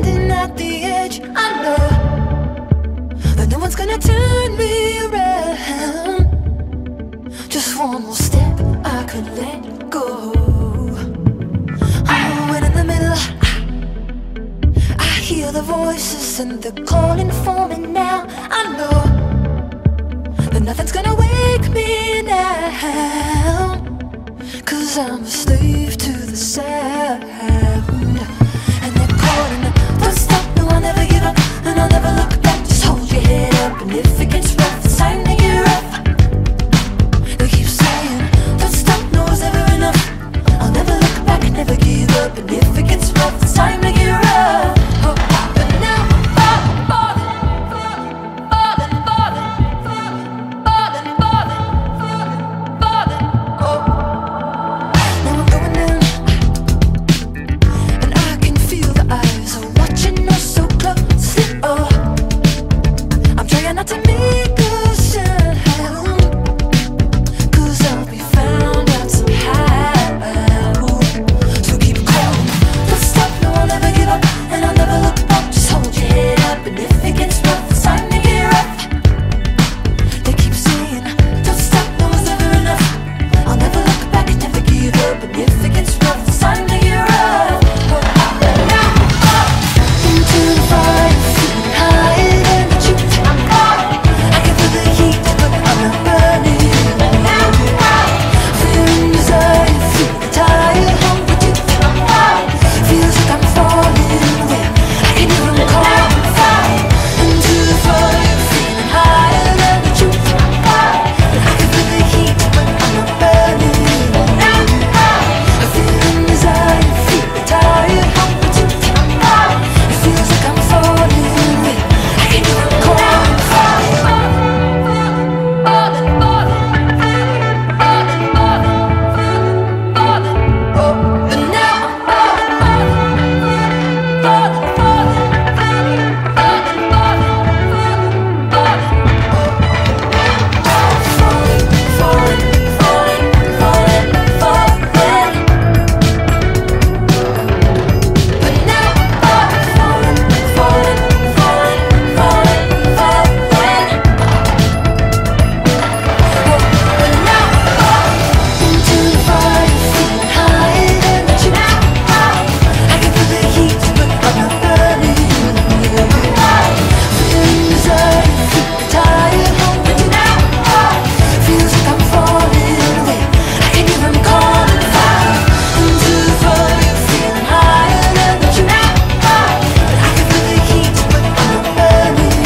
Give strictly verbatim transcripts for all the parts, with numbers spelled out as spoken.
standing at the edge. I know that no one's gonna turn me around. Just one more step, I could let go. Oh, and in the middle, I, I hear the voices and they're calling for me now. I know that nothing's gonna wake me now, 'cause I'm a slave to the sound. And they're calling, don't stop, no, I'll never give up, and I'll never look back. Just hold your head up, and if it gets rough, it's time to get up. They keep saying, don't stop, no, it's never enough. I'll never look back, never give up, and if it gets rough, it's time to get up. Oh, but now I'm falling, falling, falling, falling, falling, falling, falling, oh. Now I'm going down, and I can feel the eyes are watching us so closely. Oh, I'm trying not to make a sound, 'cause I'll be found out somehow. So keep calling, don't stop, no, I'll never give up, and I'll never look back. Just hold your head up, and if it gets rough, it's time to get up. They keep saying, don't stop, no, it's never enough. I'll never look back, never give up, and if it gets rough, it's time to get up. But now I'm into the fire, feeling higher than the truth. I'm falling, I can feel the heat, but I'm not burning. Now I'm feeling desire, feeling tired, hungry tooth. I'm falling, feels like I'm falling where I can hear 'em calling. Into the fire, feeling higher than the truth. I'm falling, I can feel the heat, but I'm not burning. Now I'm feeling desire, feeling tired, hungry tooth. I'm falling, it feels like I'm falling where I can hear 'em calling. Falling, falling, falling, falling, falling, falling, oh. But now I'm falling, falling, falling, falling, falling, falling, falling, oh. Falling, falling, falling, falling, falling. But now I'm falling, falling, falling, falling, falling. But now I'm into the fire, feeling higher than the truth. I can feel the heat, but I'm not burning. Feeling desire, feeling tired, hungry tonight. Feels like I'm falling away, I can hear 'em calling. Fire, into the fire, feeling higher than the truth. I can feel the heat, but I'm not burning.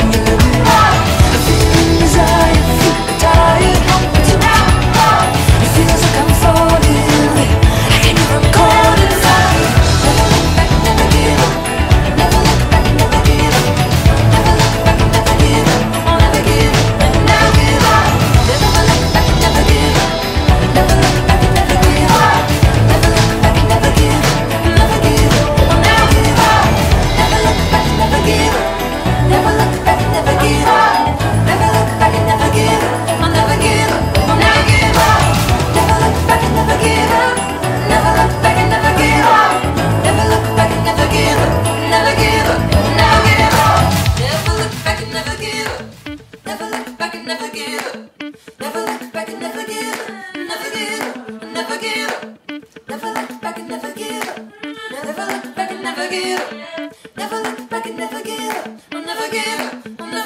Feeling desire, feeling tired, hungry tonight. It feels like I'm falling away, I can hear 'em calling. Fire, never look back, never give up. Never look back, never give up. Never look back, never give up. I'll never give up, and never give up. Never look back, never give up. Never look back, never give up. Never look back, never give up. Never give up, I'll never give up. Never look back, never give up. Never look back, never give up. Never look back, never give up. I'll never give up, I'll never give up. Never look back, never give up. Never look back, never give up. Never look back, never give up. Never give up, never give up. Never look back, never give up. Never look back, never give up. Never look back, never give up. Never give up, never give up. Never look back, never give up. Never look back, never give up. Never look back, never give up. I'll never give up, I'll never